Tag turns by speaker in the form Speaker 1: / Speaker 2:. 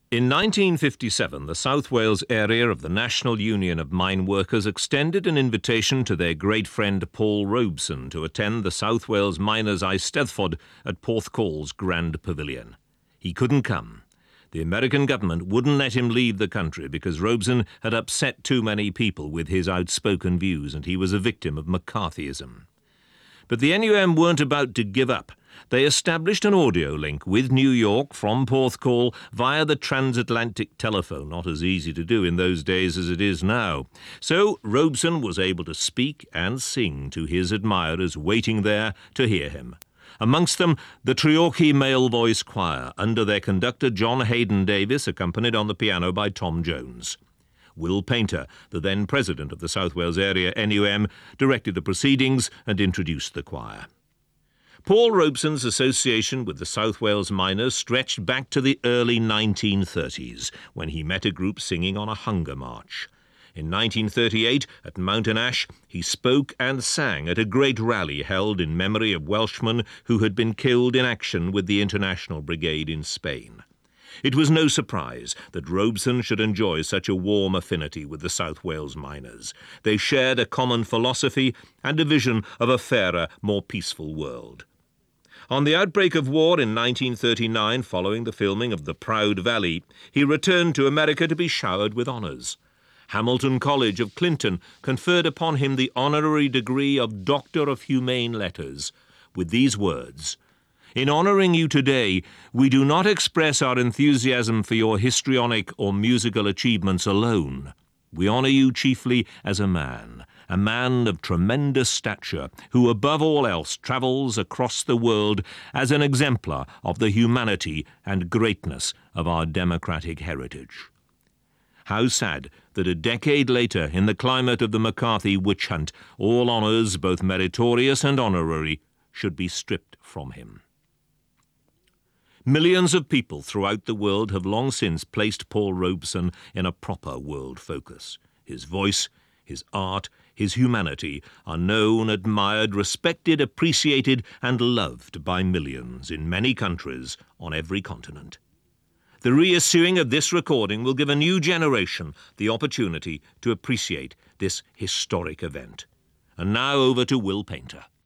Speaker 1: In 1957, the South Wales area of the National Union of Mine Workers extended an invitation to their great friend Paul Robeson to attend the South Wales Miners' Eisteddfod at Porthcall's Grand Pavilion. He couldn't come. The American government wouldn't let him leave the country because Robeson had upset too many people with his outspoken views, and he was a victim of McCarthyism. But the NUM weren't about to give up. They established an audio link with New York from Porthcawl via the transatlantic telephone, not as easy to do in those days as it is now. So Robeson was able to speak and sing to his admirers waiting there to hear him. Amongst them, the Treorchy Male Voice Choir, under their conductor John Hayden Davis, accompanied on the piano by Tom Jones. Will Painter, the then president of the South Wales Area NUM, directed the proceedings and introduced the choir. Paul Robeson's association with the South Wales miners stretched back to the early 1930s, when he met a group singing on a hunger march. In 1938, at Mountain Ash, he spoke and sang at a great rally held in memory of Welshmen who had been killed in action with the International Brigade in Spain. It was no surprise that Robeson should enjoy such a warm affinity with the South Wales miners. They shared a common philosophy and a vision of a fairer, more peaceful world. On the outbreak of war in 1939, following the filming of The Proud Valley, he returned to America to be showered with honours. Hamilton College of Clinton conferred upon him the honorary degree of Doctor of Humane Letters, with these words: "In honouring you today, we do not express our enthusiasm for your histrionic or musical achievements alone. We honour you chiefly as a man of tremendous stature, who above all else travels across the world as an exemplar of the humanity and greatness of our democratic heritage." How sad that a decade later, in the climate of the McCarthy witch hunt, all honours, both meritorious and honorary, should be stripped from him. Millions of people throughout the world have long since placed Paul Robeson in a proper world focus. His voice, his art, his humanity are known, admired, respected, appreciated, and loved by millions in many countries on every continent. The reissuing of this recording will give a new generation the opportunity to appreciate this historic event. And now over to Will Painter.